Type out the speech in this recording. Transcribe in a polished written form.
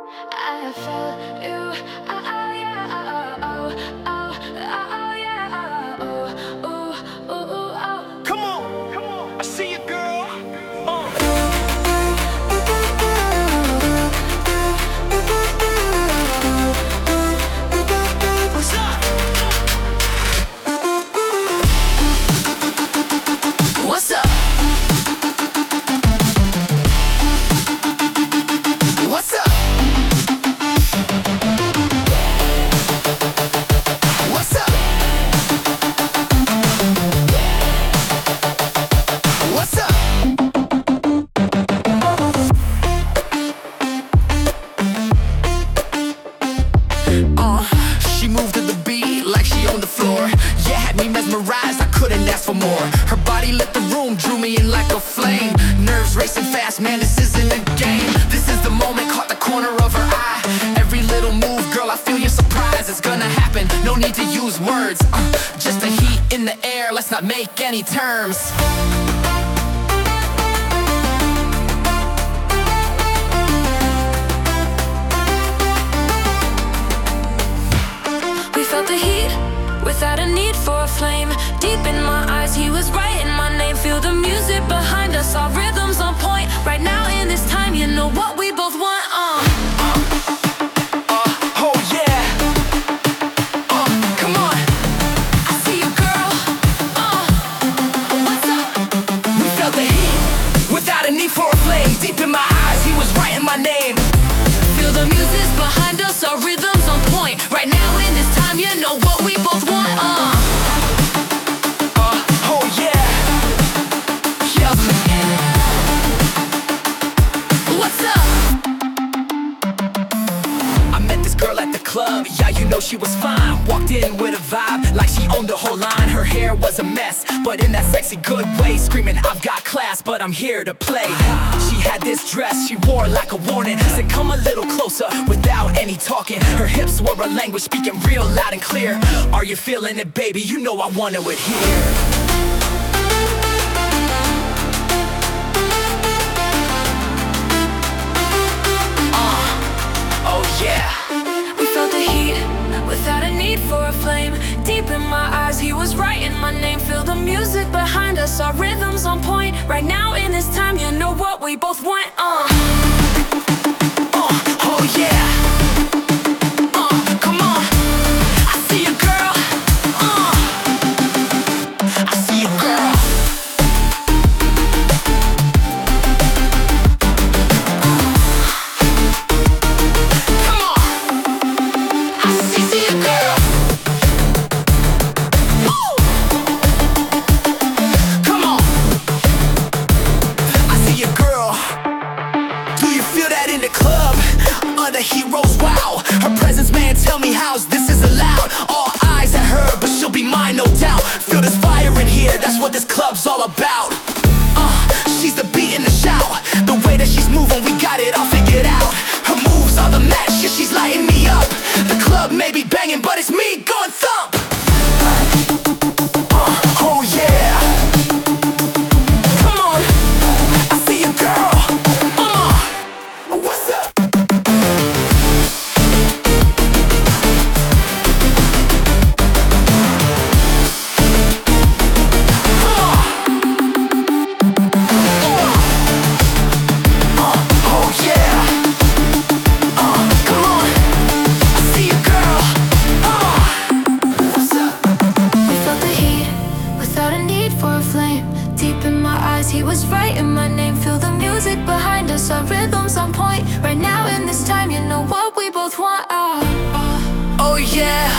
I felt you. Oh, yeah. Oh, oh, oh, yeah. Oh, ooh, ooh, ooh, oh. Come on, I see you, girl. What's up? What's up? What's up? What's up? What's up? She moved to the beat like she on the floor. Yeah, had me mesmerized, I couldn't ask for more. Her body lit the room, drew me in like a flame. Nerves racing fast, man, this isn't a game. This is the moment, caught the corner of her eye. Every little move, girl, I feel your surprise. It's gonna happen, no need to use words. Just the heat in the air, let's not make any terms. We felt the heat without a need for a flame. Deep in my eyes, he was writing my name. Feel the music behind us, our rhythms on point. Right now in this time, you know what we both want. Oh yeah. Come on. I see you, girl. What's up? We felt the heat without a need for a flame. Deep in my eyes, he was writing my name. Feel the music behind us, our rhythms on point. Right now in this time, you know what we both want. Oh yeah. Yeah. What's up? I met this girl at the club, yeah, you know she was fine. Walked in with a vibe, like she owned the whole line. Her hair was a mess, but in that sexy good way. Screaming, I've got class, but I'm here to play. She had this dress, she wore like a warning. Said, come a little closer, without any talking. Her hips were a language, speaking real loud and clear. Are you feeling it, baby? You know I want to adhere. Oh yeah. We felt the heat without a need for a flame. Deep in my eyes, he was writing my name. Feel the music behind us, our rhythms on point. Right now in this time, you know what we both want. Oh yeah. Come on. I see you, girl. I see you, girl. Come on. I see you, girl. Woo. Come on. I see you, girl. Do you feel that in the club? Other heroes, wow. Her presence, man, tell me how's this is allowed. All eyes at her, but she'll be mine, no doubt. Feel this fire in here, that's what this club's all about. She's the beat in the shout. The way that she's moving, we got it all figured out. Her moves are the match, yeah, she's lighting me up. The club may be banging, but it's me going thump. Oh yeah. Come on. I see you, girl. What's up? Oh yeah. Come on. I see you, girl. What's up? We felt the heat without a need for a flame. Deep in my eyes, he was writing my name. Feel the music behind us, our rhythms on point. Right now in this time, you know what we both want. Oh yeah.